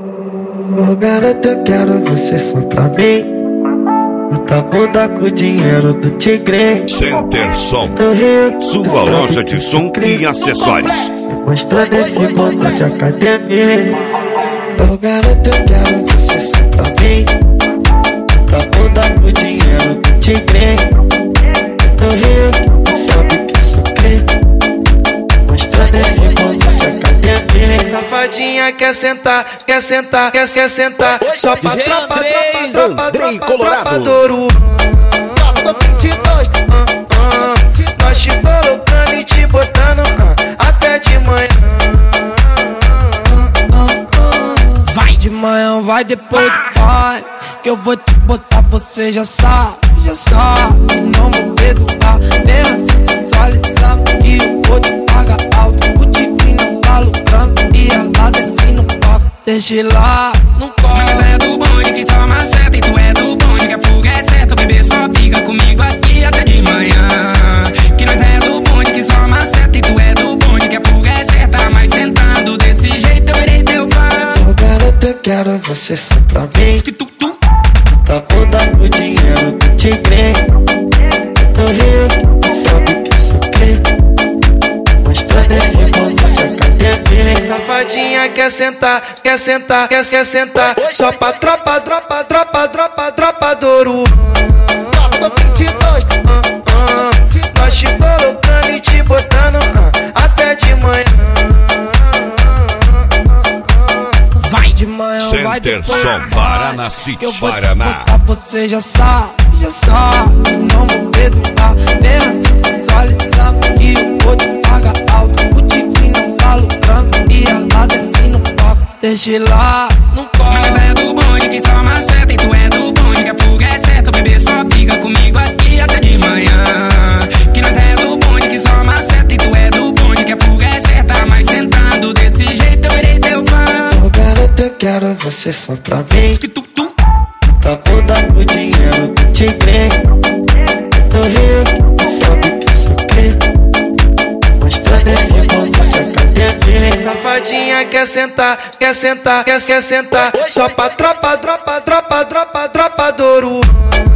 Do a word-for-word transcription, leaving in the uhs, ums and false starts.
Ô garota, eu quero você só pra mim. Muita bunda com o dinheiro do tigre. Center Som, sua loja de som e acessórios. Mostrando esse botão de academia. Ô garota, eu quero você só pra mim. Muita bunda com o dinheiro do tigre. No Rio, tu sabe que sou crê. Mostrando esse botão de academia. Safadinha quer sentar, quer sentar, quer se sentar. Só pra tropa, tropa, tropa, tropa, tropa do Ouro. Nós te colocando e te botando até de manhã. Vai de manhã, vai depois do pai, que eu vou te botar, você já sabe, já sabe. Não vou perdoar, bem assim sensualizando, que eu vou te pagar alto. O tigre não tá lucrando e ela desce no palco. Deixa lá, não corre. Mas é do bonde que só maceta, e tu é do bonde que a fuga é certa. O bebê só fica comigo aqui até de manhã. Que nós é do bonde que só maceta, e tu é do bonde que a fuga é certa. Mas sentando desse jeito eu irei teu fã. Ô garota, eu quero você só pra mim. Tá bunda com o dinheiro do tigre. No Rio, tu sabe que sou crê. Mostrando esse botão de academia. Safadinha quer sentar, quer sentar, quer se sentar. Só pra tropa, tropa, tropa, tropa, tropa do Ouro. Nós te colocando e te botando até de manhã. Vai de manhã, vai Center depois Som, do Paraná pai, City, que eu vou te Paraná. botar, você já sabe, já sabe. Não vou perdoar, bem assim sensualizando, que eu vou te pagar alto. O tigre não tá lucrando e ela desce no palco. Deixa lá, não Mas corre. é do bonde que só maceta, e tu é do bonde que a fuga é certa. O bebê só fica comigo aqui até de manhã. Que nós é do bonde que só maceta, e tu é do bonde que a fuga é certa. Mas sentando desse jeito eu irei teu fã. Ô garota, eu quero você só pra mim. Tá bunda com o dinheiro do tigre. No Rio, tu sabe que sou crê. Mostrando esse botão de academia. Safadinha quer sentar, quer sentar, quer se sentar. Só pra tropa, tropa, tropa, tropa, tropa do Ouro.